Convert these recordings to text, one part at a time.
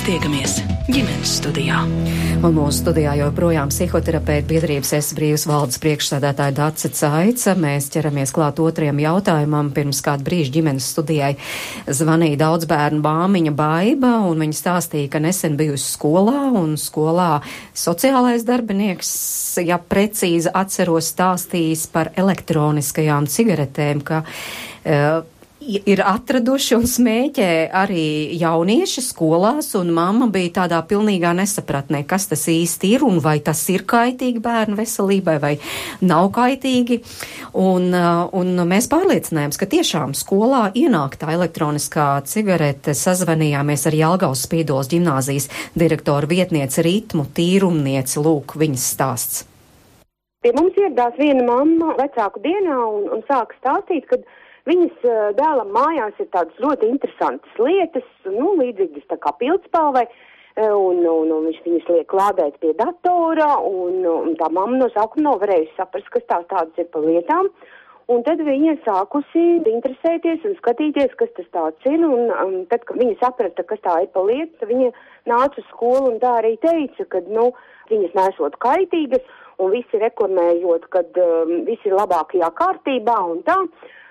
Mēs tiekamies ģimenes studijā. Un mūsu studijā joprojām psihoterapeita biedrības Es brīvs valdes priekšsēdētāja Dace Caica. Mēs ķeramies klāt otrajam jautājumam. Pirms kādu brīžu ģimenes studijai zvanīja daudz bērnu māmiņa Baiba, un viņa stāstīja, ka nesen bijusi skolā, un skolā sociālais darbinieks, ja precīzi atceros, stāstījis par elektroniskajām cigaretēm, ka ir atraduši un smēķē arī jaunieši skolās, un mamma bija tādā pilnīgā nesapratnē, kas tas īsti ir, un vai tas ir kaitīgi bērnu veselībai, vai nav kaitīgi. Un mēs pārliecinājāmies, ka tiešām skolā ienāk tā elektroniskā cigarete. Sazvanījāmies ar Jelgavas Spīdoles ģimnāzijas direktoru vietnieci Ritmu Tīrumnieci. Lūk, viņas stāsts. Pie mums ieradās viena mamma vecāku dienā un sāka stāstīt, ka viņas dēlam mājās ir tādas ļoti interesantas lietas, līdzīgas tā kā pildspalvai, un viņš viņas liek lādēt pie datora, un tā mamma no sākuma nav varējusi saprast, kas tādas ir pa lietām. Un tad viņa sākusi interesēties un skatīties, kas tas tāds ir, un tad, kad viņa saprata, kas tā ir pa lietu, tad viņa nāca uz skolu un tā arī teica, ka, viņas nesot kaitīgas, un visi reklamējot, kad visi ir labākajā kārtībā un tā.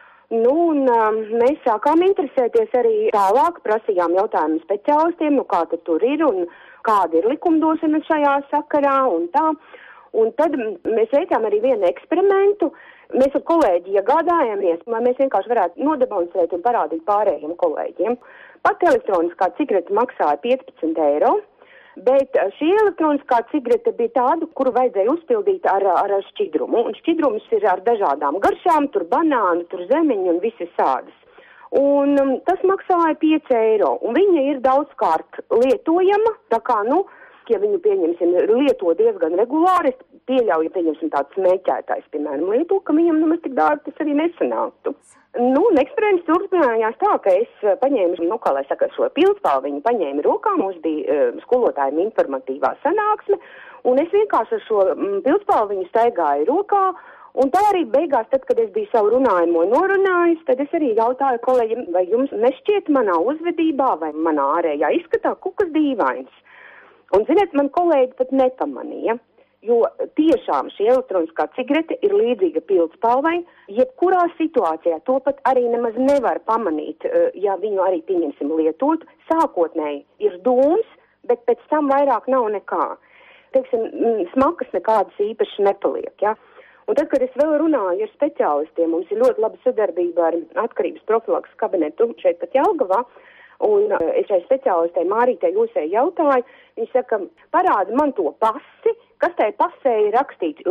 Mēs sākām interesēties arī tālāk, prasījām jautājumu speciālistiem, kā tad tur ir un kāda ir likumdošana šajā sakarā un tā. Un tad mēs veicām arī vienu eksperimentu. Mēs ar kolēģi iegādājāmies, lai mēs vienkārši varētu nodemonstrēt un parādīt pārējiem kolēģiem. Pat elektroniskā cigarete maksāja 15 eiro. Bet šī elektroniskā cigarete bija tāda, kuru vajadzēja uzpildīt ar šķidrumu. Un šķidrums ir ar dažādām garšām, tur banānu, tur zemeņu un visi sādas. Un tas maksāja 5 eiro. Un viņa ir daudzkārt lietojama, tā kā, ja viņu, pieņemsim, lieto diezgan regulāri, es pieļauju, pieņemsim tāds smēķētājs, piemēram, lieto, ka viņam nemaz tik dārgi tas arī nesanāktu. Un eksperiments turpinājās tā, ka es paņēmu, šo pildspalviņu paņēmu rokā, mums bija skolotājiem informatīvā sanāksme, un es vienkārši ar šo pildspalviņu staigāju rokā, un tā arī beigās, tad, kad es biju savu runājumu norunājis, tad es arī jautāju kolēģiem, vai jums nešķiet manā uzvedībā vai manā ārējā izskatā kaut kas dīvains. Un, ziniet, man kolēģi pat nepamanīja. Jo tiešām šī elektroniskā cigarete ir līdzīga pildspalvai, jebkurā situācijā to pat arī nemaz nevar pamanīt, ja viņu arī, pieņemsim, lietot. Sākotnēji ir dūms, bet pēc tam vairāk nav nekā. Teiksim, smakas nekādas īpaši nepaliek, ja. Un tad, kad es vēl runāju ar speciālistiem, mums ir ļoti laba sadarbība ar atkarības profilaks kabinetu šeit pat Jelgavā, un es šai speciālistei Mārītei Jūsei jautāju, viņa saka, parāda man to pasi, kas tai pasē ir rakstīts,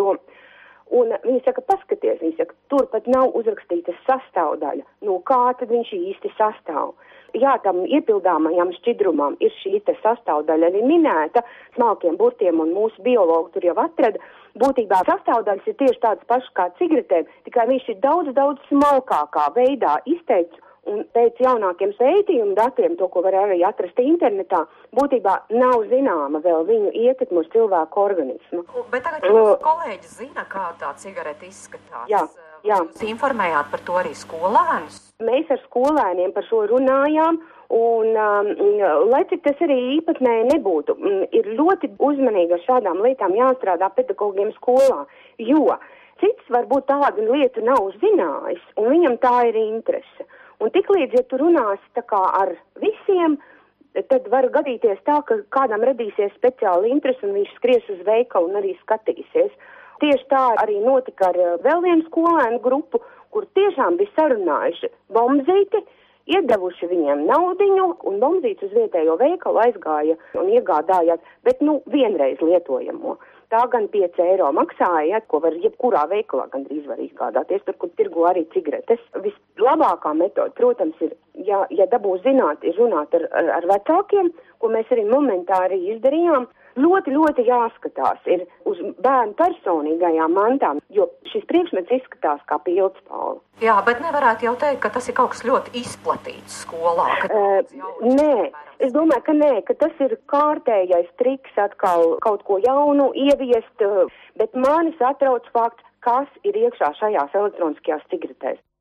un viņa saka, paskaties, viņa saka, tur pat nav uzrakstīta sastāvdaļa, kā tad viņš īsti sastāv. Jā, tam iepildāmajam šķidrumam ir šī te sastāvdaļa arī minēta, smalkiem burtiem, un mūsu biologi tur jau atrada. Būtībā sastāvdaļas ir tieši tādas pašas kā cigaretēm, tikai viņš ir daudz smalkākā veidā izteikts. Un pēc jaunākiem pētījumu datiem, to, ko var arī atrast internetā, būtībā nav zināma vēl viņu ietekme uz cilvēku organismu. Bet tagad jūs kolēģi zina, kā tā cigarete izskatās. Jā. Jūs informējāt par to arī skolēnus? Mēs ar skolēniem par šo runājām, un lai cik tas arī īpatnēji nebūtu, ir ļoti uzmanīgi ar šādām lietām jāstrādā pedagogiem skolā, jo cits varbūt tādu lietu nav zinājis, un viņam tā ir interese. Un tiklīdz, ja tu runāsi tā kā ar visiem, tad var gadīties tā, ka kādam radīsies speciāli interesi un viņš skries uz veikalu un arī skatīsies. Tieši tā arī notika ar vēl vienu skolēnu grupu, kur tiešām bija sarunājuši bombzīti, iedevuši viņiem naudiņu, un bombzīts uz vietējo veikalu aizgāja un iegādājās, bet vienreiz lietojamo. Tā gan 5 eiro maksāja, ko var jebkurā veikalā gandrīz var izgādāties, tur, kur tirgo arī cigaretes. Vislabākā metode, protams, ir, ja dabū zināt, ir runāt ar vecākiem, ko mēs arī momentā arī izdarījām. Ļoti jāskatās ir uz bērnu personīgajām mantām, jo šis priekšmets izskatās kā pildspalva. Jā, bet nevarētu jau teikt, ka tas ir kaut kas ļoti izplatīts skolā. Nē, es domāju, ka nē, ka tas ir kārtējais triks atkal kaut ko jaunu ieviest, bet mani satrauc fakts, kas ir iekšā šajās elektroniskajās cigaretēs.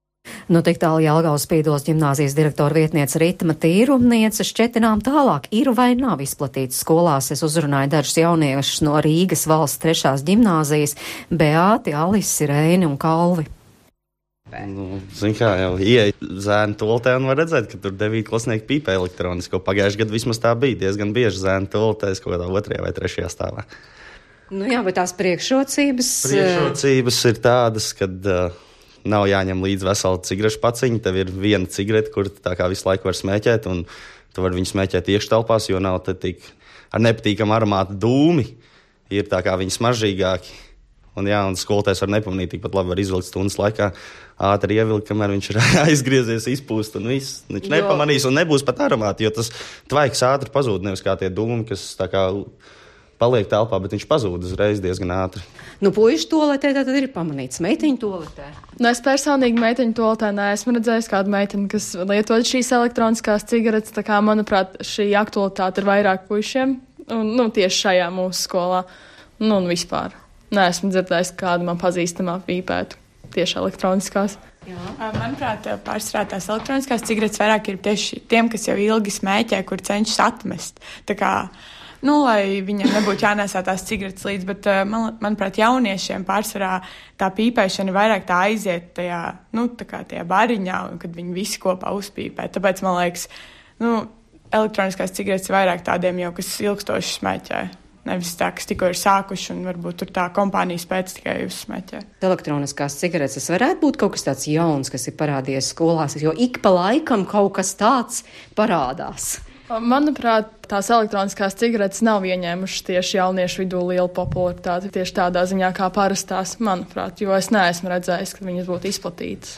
Nu, tik tālu Jelgavas Spīdoles ģimnāzijas direktora vietniece Ritma Tīrumniece. Šķetinām tālāk, ir vai nav izplatīts skolās. Es uzrunāju dažus jauniešus no Rīgas valsts 3. ģimnāzijas - Beāti, Alisi, Reini un Kalvi. Zin kā, jau ieeja zēnu toaletē un var redzēt, ka tur 9 klasnieki pīpē elektronisko. Pagājuši gadu vismaz tā bija diezgan bieži zēnu toaletēs kaut kādā 2. vai 3. stāvā. Nu jā, bet tās priekšrocības Ir tādas, kad nav jāņem līdz vesela cigarešu paciņa. Tev ir viena cigarete, kur tā kā visu laiku var smēķēt, un tu vari viņu smēķēt iekštelpās, jo nav te tik ar nepatīkamu aromātu dūmi. Ir tā kā viņi smaržīgāki. Un skolotājs var nepamanīt, tikpat labi var izvilkt stundas laikā, ātri ievilkt, kamēr viņš ir aizgriezies, izpūst un viss. Viņš nepamanīs un nebūs pat aromāti, jo tas tvaiks ātri pazūd, nevis kā tie dūmi, kas tā kā paliek telpā, bet viņš pazūd uzreiz diezgan ātri. Nu, puišu toaletē tad ir pamanīts, meiteņu toaletē. Nu, es personīgi meiteņu toaletē neesmu redzējis kādu meiteni, kas lietot šīs elektroniskās cigaretes, tā kā, manuprāt, šī aktualitāte ir vairāk puišiem, un tieši šajā mūsu skolā, un vispār. Neesmu dzirdējis, kādu man pazīstamā pīpētu tieši elektroniskās. Manuprāt, pārsvarā tās elektroniskās cigaretes vairāk ir tieši tiem, kas jau ilgi smēķē, kur cenšas atmest. Tā kā, lai viņiem nebūtu jānēsā tās cigaretes līdz, bet, manuprāt, jauniešiem pārsvarā tā pīpēšana vairāk tā aiziet tajā, tā kā tajā bariņā, un kad viņi visi kopā uzpīpē. Tāpēc, man liekas, elektroniskās cigaretes vairāk tādiem jau, kas ilgstoši smēķē. Nevis tā, kas tikko ir sākuši un varbūt tur tā kompānijas pēc tikai uzsmeķē. Elektroniskās cigaretes varētu būt kaut kas tāds jauns, kas ir parādījies skolās, jo ik pa laikam kaut kas tāds parādās. Manuprāt, tās elektroniskās cigaretes nav ieņēmušas tieši jauniešu vidū lielu popularitāti, tieši tādā ziņā kā parastās, manuprāt, jo es neesmu redzējis, ka viņas būtu izplatītas.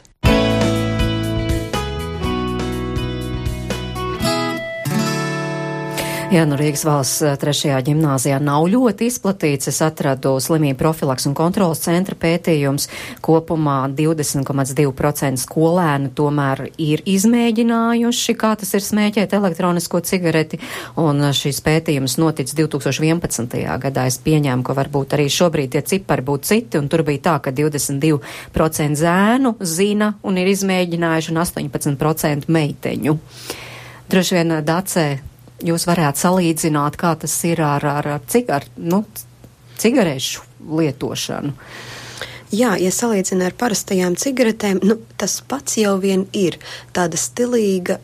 Jā, Rīgas valsts 3. ģimnāzijā nav ļoti izplatīts. Es atradu slimību profilaks un kontrolas centra pētījums. Kopumā 20,2% skolēnu tomēr ir izmēģinājuši, kā tas ir smēķēt elektronisko cigareti. Un šis pētījums noticis 2011. gadā. Es pieņēmu, ka varbūt arī šobrīd tie cipari būtu citi. Un tur bija tā, ka 22% zēnu zina un ir izmēģinājuši un 18% meiteņu. Droši vien, Dacē, jūs varētu salīdzināt, kā tas ir ar cigarešu lietošanu. Jā, ja salīdzina ar parastajām cigaretēm, tas pats jau vien ir tāda stilīga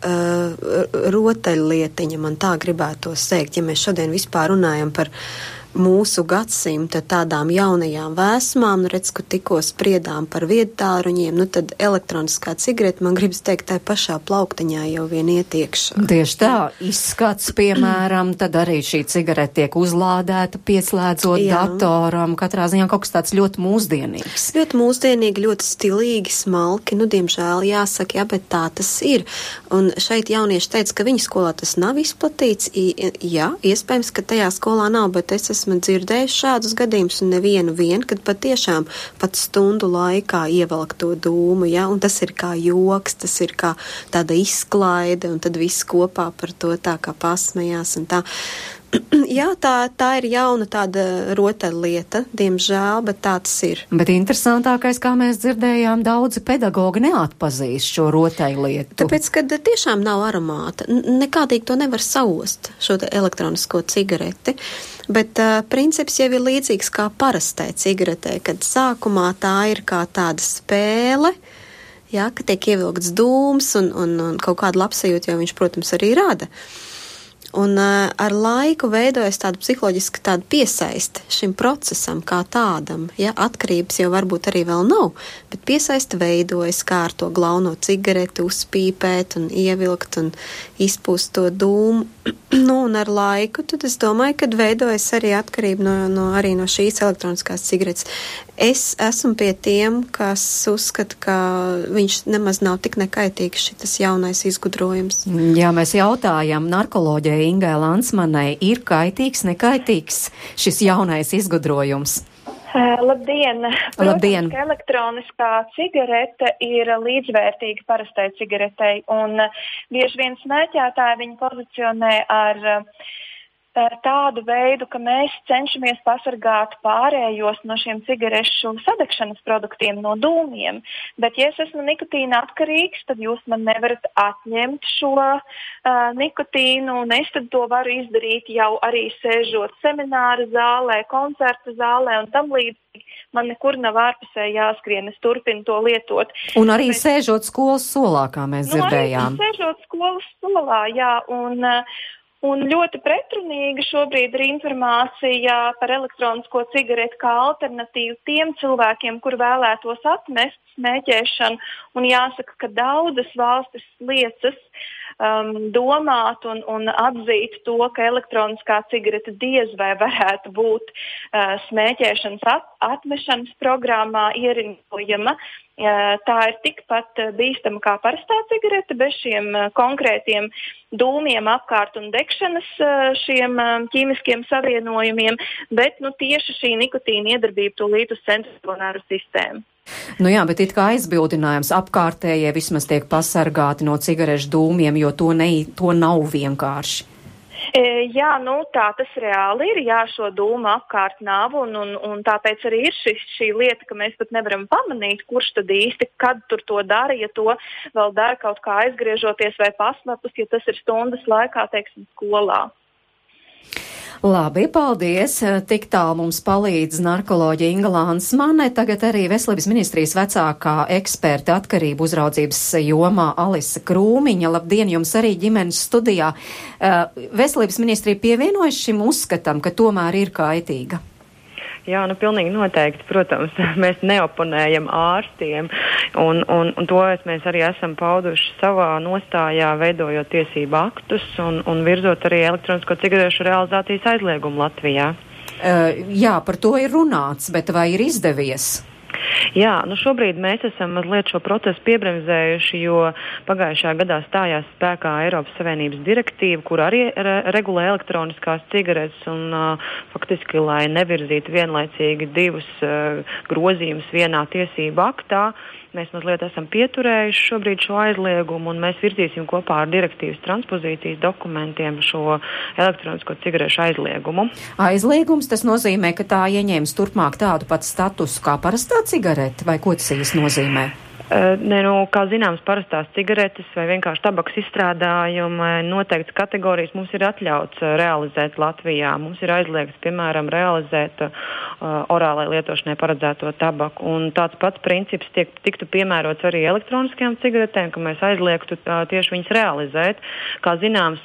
rotaļlietiņa, man tā gribētos teikt, ja mēs šodien vispār runājam par mūsu gadsimta tādām jaunajām vēsmām, redz, ka tikko spriedām par viedtāruņiem, tad elektroniskā cigarete, man gribas teikt, tai pašā plauktiņā jau vien ietiekšā. Tieši tā, izskats, piemēram, tad arī šī cigarete tiek uzlādēta, pieslēdzot datoram, katrā ziņā kaut kas tāds ļoti mūsdienīgs. Ļoti mūsdienīgi, ļoti stilīgi, smalki, diemžēl jāsaka, bet tā tas ir. Un šeit jaunieši teica, ka viņa skolā tas nav izplatīts, jā, iespējams, ka tajā skolā nav, bet es esmu dzirdējuši šādus gadījumus un nevienu, kad patiešām pat stundu laikā ievelk to dūmu, un tas ir kā joks, tas ir kā tāda izklaide, un tad viss kopā par to tā kā pasmējās un tā. Jā, tā ir jauna tāda rotaļlieta, diemžēl, bet tā tas ir. Bet interesantākais, kā mēs dzirdējām, daudzi pedagogi neatpazīst šo rotaļlietu. Tāpēc, kad tiešām nav aromāta, nekādīgi to nevar saost, šo elektronisko cigareti, bet princips jau ir līdzīgs kā parastai cigaretei, kad sākumā tā ir kā tāda spēle, jā, ka tiek ievilkts dūms un kaut kādu labsajūtu, jo viņš, protams, arī rada. Un ar laiku veidojas tāda psiholoģiska tāda piesaiste šim procesam kā tādam. Ja, atkarības jau varbūt arī vēl nav, bet piesaiste veidojas, kā ar to glauno cigareti uzpīpēt un ievilkt un izpūst to dūmu. Un ar laiku, tad es domāju, ka veidojas arī atkarība arī no šīs elektroniskās cigaretes. Es esmu pie tiem, kas uzskata, ka viņš nemaz nav tik nekaitīgs šitas jaunais izgudrojums. Jā, mēs jautājam narkoloģijai Ingai Lansmanai, ir kaitīgs, nekaitīgs šis jaunais izgudrojums? Labdien! Labdien! Protams, ka elektroniskā cigarete ir līdzvērtīga parastai cigaretei, un bieži vien smēķētāji viņu pozicionē ar tādu veidu, ka mēs cenšamies pasargāt pārējos no šiem cigarešu sadegšanas produktiem, no dūmiem. Bet, ja es esmu nikotīna atkarīgs, tad jūs man nevarat atņemt šo nikotīnu, un es tad to varu izdarīt jau arī sēžot semināra zālē, koncerta zālē un tam līdzīgi. Man nekur nav ārpusē jāskrien, es turpinu to lietot. Un arī sēžot skolas solā, kā mēs dzirdējām. Arī sēžot skolas solā, jā, un ļoti pretrunīga šobrīd ir informācija par elektronisko cigareti kā alternatīvu tiem cilvēkiem, kur vēlētos atmest smēķēšanu, un jāsaka, ka daudzas valstis liecas domāt un atzīt to, ka elektroniskā cigarete diez vai varētu būt smēķēšanas atmešanas programmā ieriņojama. Tā ir tikpat bīstama kā parastā cigarete, bez šiem konkrētiem dūmiem apkārt un degšanas šiem ķīmiskiem savienojumiem, bet tieši šī nikotīna iedarbība tūlīt uz centrālo nervu sistēmu. Nu jā, bet it kā aizbildinājums apkārtējie vismaz tiek pasargāti no cigarešu dūmiem, jo to nav vienkārši. Jā, tā tas reāli ir, jā, šo dūmu apkārt nav, un tāpēc arī ir šī lieta, ka mēs pat nevaram pamanīt, kurš tad īsti, kad tur to dara, ja to vēl dara kaut kā aizgriežoties vai paslapus, ja tas ir stundas laikā, teiksim, skolā. Labi, paldies. Tik tālu mums palīdz narkoloģija Inga Lansmane, tagad arī Veselības ministrijas vecākā eksperta atkarību uzraudzības jomā Alise Krūmiņa. Labdien jums arī ģimenes studijā. Veselības ministrija pievienojas šim uzskatam, ka tomēr ir kaitīga. Jā, pilnīgi noteikti, protams, mēs neoponējam ārstiem, un to mēs arī esam pauduši savā nostājā, veidojot tiesību aktus un virzot arī elektronisko cigarešu realizācijas aizliegumu Latvijā. Jā, par to ir runāts, bet vai ir izdevies? Jā, šobrīd mēs esam mazliet šo procesu piebremzējuši, jo pagājušā gadā stājās spēkā Eiropas Savienības direktīva, kur arī regulē elektroniskās cigaretes un faktiski, lai nevirzītu vienlaicīgi divus grozījumus vienā tiesību aktā, mēs mazliet esam pieturējuši šobrīd šo aizliegumu, un mēs virzīsim kopā ar direktīvas transpozīcijas dokumentiem šo elektronisko cigarešu aizliegumu. Aizliegums, tas nozīmē, ka tā ieņēmis turpmāk tādu pat statusu kā parastā cigarete, vai ko tas īsti nozīmē? Kā zināms, parastās cigaretes vai vienkārši tabaks izstrādājumi noteikts kategorijas mums ir atļauts realizēt Latvijā. Mums ir aizliegts, piemēram, realizēt orālai lietošanai paredzēto tabaku. Un tāds pats princips tiktu piemērots arī elektroniskajām cigaretēm, ka mēs aizliegtu tieši viņas realizēt. Kā zināms,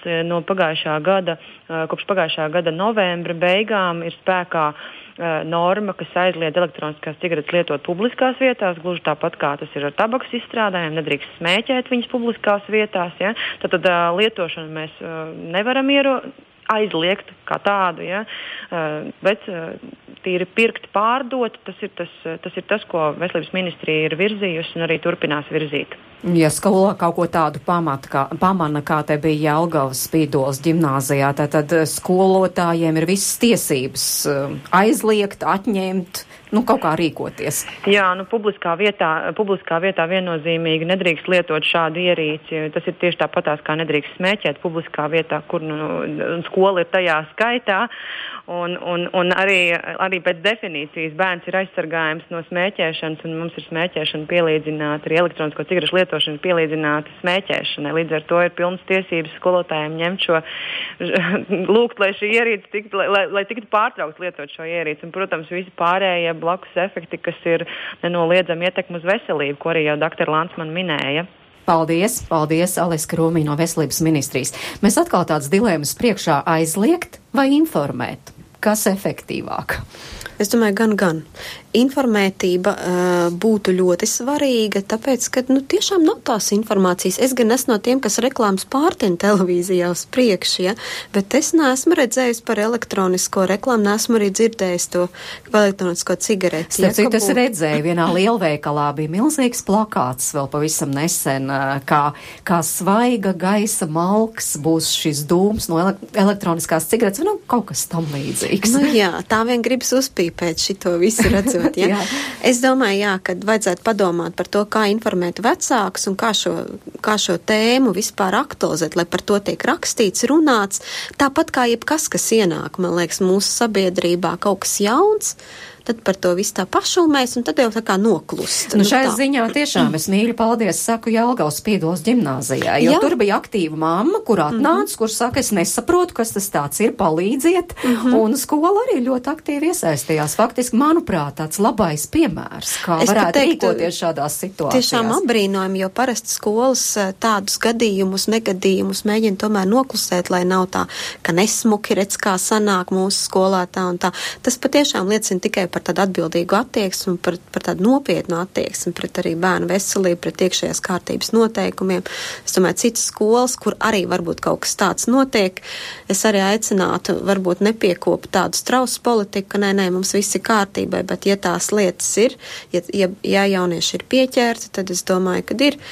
kopš pagājušā gada novembra beigām ir spēkā norma, kas aizliedz elektroniskās cigaretes lietot publiskās vietās, gluži tāpat kā tas ir ar tabakas izstrādājumiem, nedrīkst smēķēt viņas publiskās vietās. Ja? Tad lietošanu mēs nevaram aizliegt kā tādu, ja? Bet tīri pirkt, pārdot, tas ir tas, ko Veselības ministrija ir virzījusi un arī turpinās virzīt. Ja skolā kaut ko tādu pamana, kā te bija Jelgavas Spīdoles ģimnāzijā, tad skolotājiem ir visas tiesības aizliegt, atņemt, kaut kā rīkoties. Jā, publiskā vietā viennozīmīgi nedrīkst lietot šādu ierīci. Tas ir tieši tāpatās, kā nedrīkst smēķēt publiskā vietā, kur skola ir tajā skaitā. Un arī pēc definīcijas bērns ir aizsargājums no smēķēšanas, un mums ir smēķēšana pielīdzināta, arī elektronisko cigarešu lietošana pielīdzināta smēķēšanai. Līdz ar to ir pilnas tiesības skolotājiem ņemt lūgt, lai šī ierīce lai tiktu pārtraukt lietot šo ierīci. Un, protams, visi pārējie blakus efekti, kas ir nenoliedzami ietekmi uz veselību, ko arī jau dr. Lansmane minēja. Paldies, Alise Krūmiņa no Veselības ministrijas. Mēs atkal tādas dilemmas priekšā aizliegt vai informēt. Kas efektīvāk? Es domāju, gan. Informētība būtu ļoti svarīga, tāpēc, ka tiešām nav tās informācijas. Es gan esmu no tiem, kas reklāmas pārtina televīzijā uz priekšu, ja? Bet es neesmu redzējis par elektronisko reklāmu, neesmu arī dzirdējis to elektronisko cigareti. Starp citu, es redzēju, vienā lielveikalā bija milzīgs plakāts vēl pavisam nesen, kā svaiga gaisa malks būs šis dūms no elektroniskās cigaretes, kaut kas tam līdzīgs. Jā, tā vien gribas uzpīt gultī pēc šito visu redzot, ja? Es domāju, jā, kad vajadzētu padomāt par to, kā informēt vecākus un kā šo tēmu vispār aktualizēt, lai par to tiek rakstīts, runāts, tāpat kā jebkas, kas ienāk, man liekas, mūsu sabiedrībā kaut kas jauns, tad par to visu tā pašulmēs, un tad jau tā kā noklust. Šai ziņā tiešām es mīļi paldies saku Jelgavas Piedolas ģimnāzijā, jo tur bija aktīva mamma, kur atnāca, kur saka, es nesaprotu, kas tas tāds ir, palīdziet, un skola arī ļoti aktīvi iesaistījās. Faktiski, manuprāt, tāds labais piemērs, kā varētu rīkoties šādās situācijās. Tiešām apbrīnojami, jo parasti skolas tādus negadījumus mēģina tomēr noklusēt, lai nav tā, ka nesmuki redz, kā sanāk mūsu skolā tā un tā. Tas patiešām liecina tikai par tādu atbildīgu attieksmi, par tādu nopietnu attieksmi pret arī bērnu veselību, pret iekšējās kārtības noteikumiem. Es domāju, citas skolas, kur arī varbūt kaut kas tāds notiek, es arī aicinātu varbūt nepiekopt tādu strausu politiku, ka nē, mums viss ir kārtībai, bet ja tās lietas ir, ja jaunieši ir pieķerti, tad es domāju, ka ir.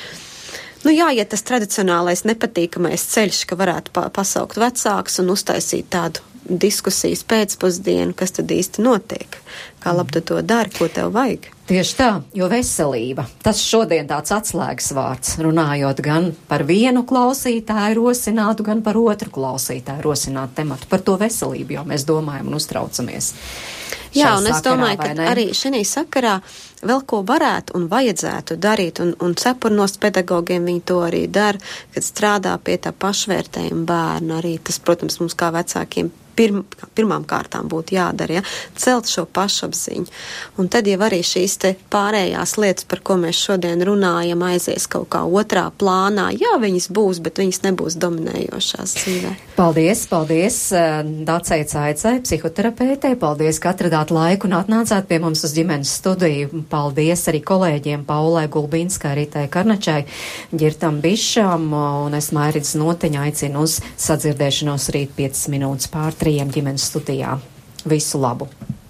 Ja tas tradicionālais nepatīkamais ceļš, ka varētu pasaukt vecāks un uztaisīt tādu diskusijas pēcpusdienu, kas tad īsti notiek, kā labi tu to dari, ko tev vajag. Tieši tā, jo veselība, tas šodien tāds atslēgas vārds, runājot gan par vienu klausītāju rosinātu, gan par otru klausītāju rosinātu tematu. Par to veselību jau mēs domājam un uztraucamies. Jā, un es domāju, ka arī šajā sakarā vēl ko varētu un vajadzētu darīt, un cepurnos pedagogiem viņi to arī dara, kad strādā pie tā pašvērtējuma bērna arī. Tas, protams, mums kā vecākiem pirmām kārtām būtu jādara, ja? Celt šo pašapziņu. Un tad jau arī šīs te pārējās lietas, par ko mēs šodien runājam, aizies kaut kā otrā plānā. Jā, viņas būs, bet viņas nebūs dominējošās dzīvē. Paldies Dacei Caicai, psihoterapeitei. Paldies, ka atradāt laiku un atnācāt pie mums uz ģimenes studiju. Paldies arī kolēģiem Paulai Gulbinskai, Ritai Karnačai, Ģirtam Bišam, un es Mairits Noteņa aicinu uz sadzirdēšanos rīt 5 minūtes pār 3 ģimenes studijā. Visu labu!